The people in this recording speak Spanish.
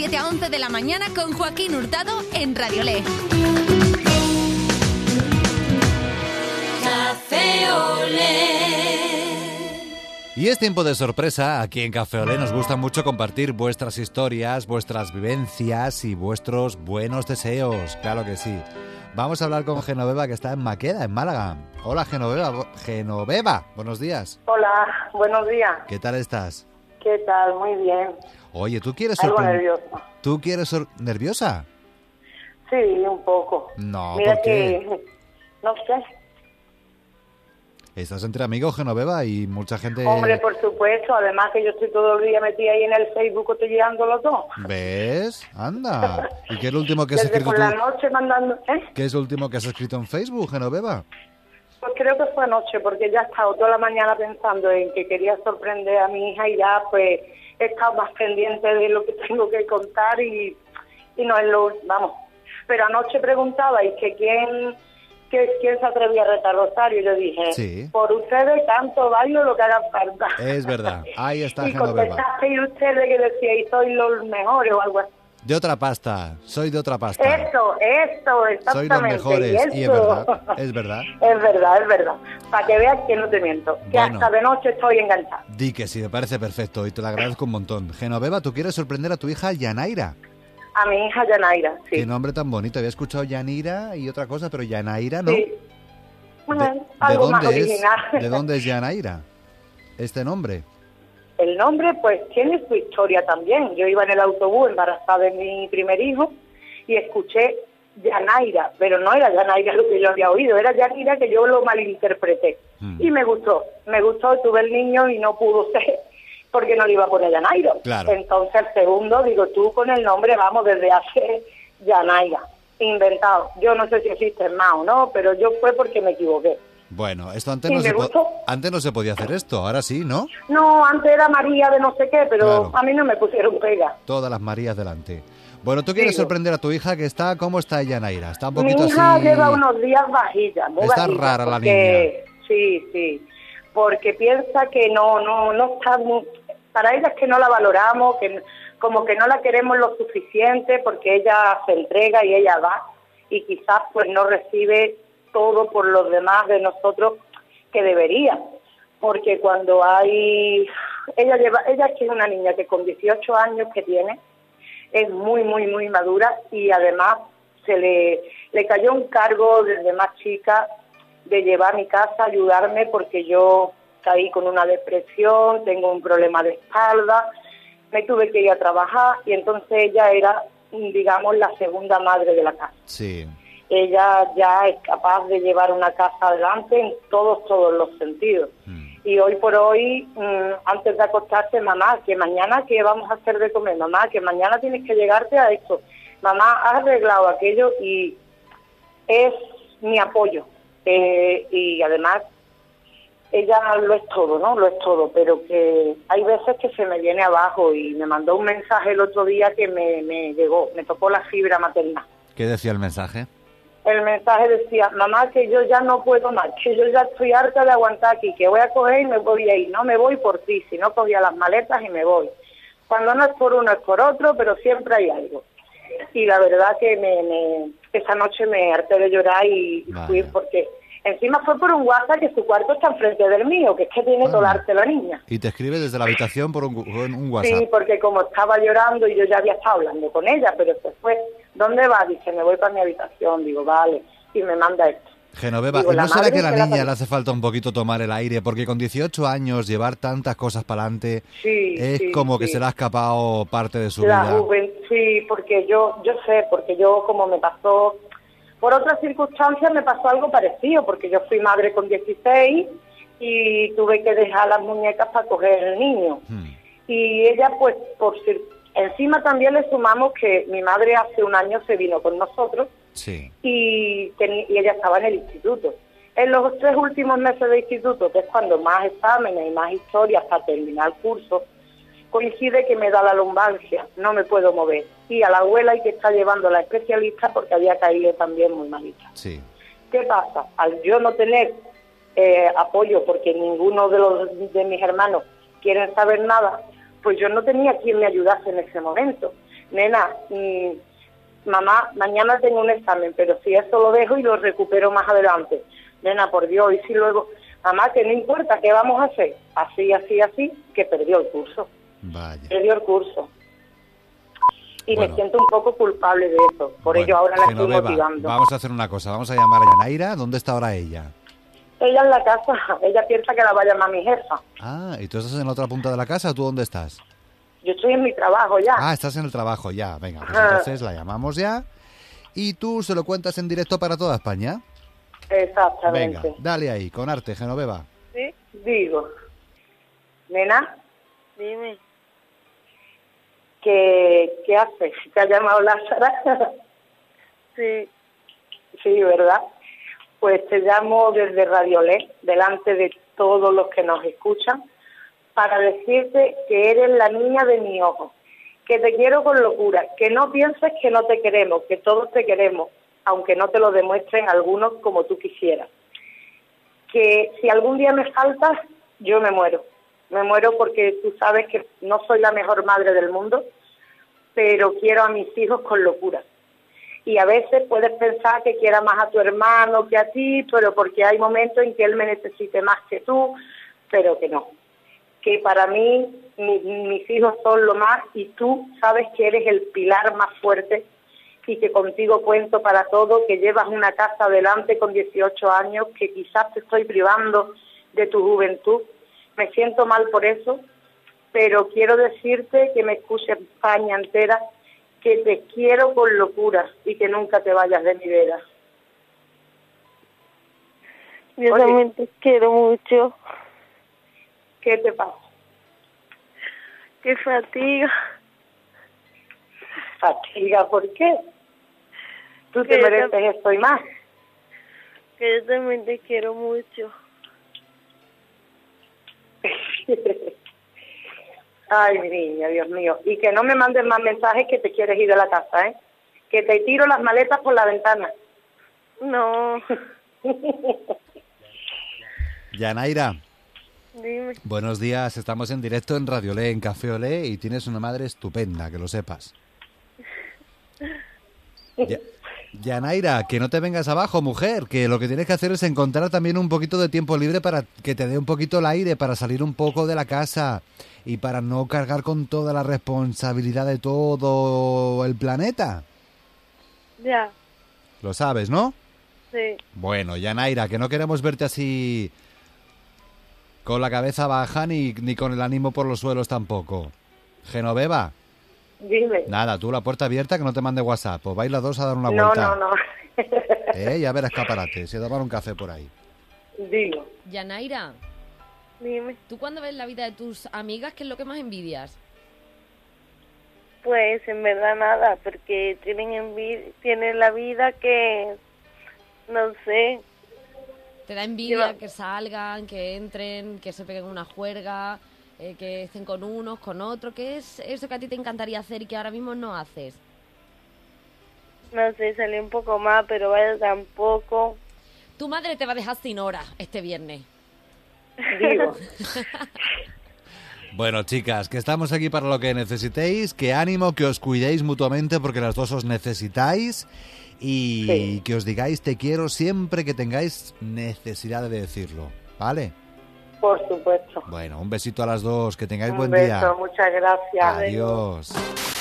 7 a 11 de la mañana con Joaquín Hurtado en Radiolé. Café Olé. Y es tiempo de sorpresa. Aquí en Café Olé nos gusta mucho compartir vuestras historias, vuestras vivencias y vuestros buenos deseos. Claro que sí. Vamos a hablar con Genoveva, que está en Maqueda, en Málaga. Hola, Genoveva. Genoveva, buenos días. Hola, buenos días. ¿Qué tal estás? ¿Qué tal? Muy bien. Oye, ¿tú quieres Algo nerviosa. ¿Tú quieres nerviosa? Sí, un poco. No, Mira ¿por qué? que... No sé. Estás entre amigos, Genoveva, y mucha gente... Hombre, por supuesto. Además que yo estoy todo el día metida ahí en el Facebook cotilleándolo todo. ¿Ves? Anda. ¿Y qué es lo último que has Desde escrito por tú? la noche mandando... ¿Qué es lo último que has escrito en Facebook, Genoveva? Pues creo que fue anoche, porque ya he estado toda la mañana pensando en que quería sorprender a mi hija y ya pues he estado más pendiente de lo que tengo que contar y no es lo... Vamos. Pero anoche preguntabais que quién se atrevía a retar Rosario y yo dije, Sí. por ustedes tanto bailo lo que haga falta. Es verdad, ahí está Y Genoveva. contestasteis ustedes que decíais, sois los mejores o algo así. De otra pasta, soy de otra pasta. Esto, exactamente. Soy los mejores, y es verdad, es verdad. Es verdad. Para que veas que no te miento, que Bueno. hasta de noche estoy enganchada. Di que sí, me parece perfecto y te lo agradezco un montón. Genoveva, tú quieres sorprender a tu hija Yanaira. A mi hija Yanaira, sí. Qué nombre tan bonito. Había escuchado Yanira y otra cosa, pero Yanaira no. Sí. Bueno, ¿De algo más dónde original. ¿De dónde es Yanaira? Este nombre. El nombre, pues, tiene su historia también. Yo iba en el autobús embarazada de mi primer hijo y escuché Yanaira, pero no era Yanaira lo que yo había oído, era Yanira que yo lo malinterpreté. Y me gustó, tuve el niño y no pudo ser porque no le iba a poner Yanaira. Claro. Entonces el segundo, digo, tú con el nombre, vamos, desde hace Yanaira, inventado. Yo no sé si existe más o no, pero yo fue porque me equivoqué. Bueno, esto antes ¿Y no, me gustó? antes no se podía hacer esto, ahora sí, ¿no? No, antes era María de no sé qué, pero Claro. a mí no me pusieron pega. Todas las Marías delante. Bueno, tú quieres Digo. sorprender a tu hija que está... ¿Cómo está Yanaira? Está un Mi poquito hija así... lleva unos días bajilla, muy Está bajilla, rara la porque- Sí, porque piensa que no está... Para ella es que no la valoramos, que como que no la queremos lo suficiente porque ella se entrega y ella da y quizás pues no recibe todo por los demás de nosotros que debería, porque cuando hay... Ella es que es una niña que con 18 años que tiene, es muy madura y además le cayó un cargo desde más chica de llevar a mi casa, ayudarme porque yo caí con una depresión, tengo un problema de espalda, me tuve que ir a trabajar y entonces ella era, digamos, la segunda madre de la casa. Sí. Ella ya es capaz de llevar una casa adelante en todos los sentidos. Y hoy por hoy, antes de acostarse, mamá, que mañana qué vamos a hacer de comer, mamá, que mañana tienes que llegarte a esto, mamá, has arreglado aquello y es mi apoyo. Y además, ella lo es todo, ¿no? Lo es todo, pero que hay veces que se me viene abajo y me mandó un mensaje el otro día que me llegó, me tocó la fibra maternal. ¿Qué decía el mensaje? El mensaje decía, mamá, que yo ya no puedo más, que yo ya estoy harta de aguantar aquí, que voy a coger y me voy a ir. No me voy por ti, si no cogía las maletas y me voy. Cuando no es por uno es por otro, pero siempre hay algo. Y la verdad que esa noche me harté de llorar y fui porque... Encima fue por un WhatsApp que su cuarto está enfrente del mío, que es que tiene todo el arte la niña. Y te escribe desde la habitación por un WhatsApp. Sí, porque como estaba llorando y yo ya había estado hablando con ella, pero se fue. ¿Dónde va? Dice, me voy para mi habitación. Digo, vale. Y me manda esto. Genoveva, Digo, ¿y la no será madre que a la se la niña pasa- le hace falta un poquito tomar el aire? Porque con 18 años llevar tantas cosas para adelante es como que se le ha escapado parte de su vida. Sí, porque yo sé, porque yo como me pasó... Por otras circunstancias me pasó algo parecido, porque yo fui madre con 16 y tuve que dejar las muñecas para coger el niño. Y ella, pues, encima también le sumamos que mi madre hace un año se vino con nosotros Sí. y ella estaba en el instituto. En los 3 últimos meses de instituto, que es cuando más exámenes y más historias para terminar el curso, coincide que me da la lumbalgia, no me puedo mover. Y a la abuela hay que estar llevando a la especialista porque había caído también muy malita. Sí. ¿Qué pasa? Al yo no tener apoyo porque ninguno de mis hermanos quieren saber nada, pues yo no tenía quien me ayudase en ese momento. nena, mamá, mañana tengo un examen, pero si eso lo dejo y lo recupero más adelante. Nena, por Dios, y si luego, mamá, que no importa, ¿qué vamos a hacer? Así, que perdió el curso. Vaya. Perdió el curso. Y Bueno. me siento un poco culpable de eso. Por Bueno, ello ahora la estoy Genoveva, motivando. vamos a hacer una cosa. Vamos a llamar a Yanaira. ¿Dónde está ahora ella? Ella en la casa, ella piensa que la va a llamar mi jefa. Ah, ¿y tú estás en la otra punta de la casa o tú dónde estás? Yo estoy en mi trabajo ya. Ah, estás en el trabajo ya. Venga, pues Ajá. entonces la llamamos ya. Y tú se lo cuentas en directo para toda España. Exactamente. Venga, dale ahí, con arte, Genoveva. ¿Sí? Digo, nena, Dime. ¿qué haces? ¿Te ha llamado Lázara? Sí. Sí, ¿verdad? Pues te llamo desde Radiolé, delante de todos los que nos escuchan, para decirte que eres la niña de mi ojo, que te quiero con locura, que no pienses que no te queremos, que todos te queremos, aunque no te lo demuestren algunos como tú quisieras. Que si algún día me faltas, yo me muero porque tú sabes que no soy la mejor madre del mundo, pero quiero a mis hijos con locura. Y a veces puedes pensar que quiera más a tu hermano que a ti, pero porque hay momentos en que él me necesite más que tú, pero que no. Que para mí mis hijos son lo más y tú sabes que eres el pilar más fuerte y que contigo cuento para todo, que llevas una casa adelante con 18 años, que quizás te estoy privando de tu juventud. Me siento mal por eso, pero quiero decirte que me escuche España entera, que te quiero con locura y que nunca te vayas de mi vida. Yo Oye. también te quiero mucho. ¿Qué te pasa? Qué fatiga. Fatiga, ¿por qué? Tú te Que yo mereces esto y más. Que yo también te quiero mucho. Ay, mi niña, Dios mío. Y que no me mandes más mensajes que te quieres ir de la casa, ¿eh? Que te tiro las maletas por la ventana. No. Yanaira, Dime. buenos días. Estamos en directo en Radiolé, en Café Olé, y tienes una madre estupenda, que lo sepas. Yanaira, que no te vengas abajo, mujer, que lo que tienes que hacer es encontrar también un poquito de tiempo libre para que te dé un poquito el aire, para salir un poco de la casa y para no cargar con toda la responsabilidad de todo el planeta. Ya. Lo sabes, ¿no? Sí. Bueno, Yanaira, que no queremos verte así con la cabeza baja ni con el ánimo por los suelos tampoco. Genoveva. Dime. Nada, tú la puerta abierta, que no te mande WhatsApp. Os vais las dos a dar una No, vuelta. no. Ya ver escaparate, se toman un café por ahí. Digo. Yanaira, Dime. ¿tú cuando ves la vida de tus amigas, qué es lo que más envidias? Pues en verdad nada, porque tienen la vida que, no sé, ¿Te da envidia Yo- que salgan, que entren, que se peguen una juerga, que estén con unos, con otros? ¿Qué es eso que a ti te encantaría hacer y que ahora mismo no haces? no sé, salí un poco más, pero vaya tampoco. Tu madre te va a dejar sin hora este viernes. Digo. Bueno, chicas, que estamos aquí para lo que necesitéis, que ánimo, que os cuidéis mutuamente porque las dos os necesitáis y Sí. que os digáis te quiero siempre que tengáis necesidad de decirlo, ¿vale? Por supuesto. Bueno, un besito a las dos, que tengáis Un buen beso, día. muchas gracias. Adiós.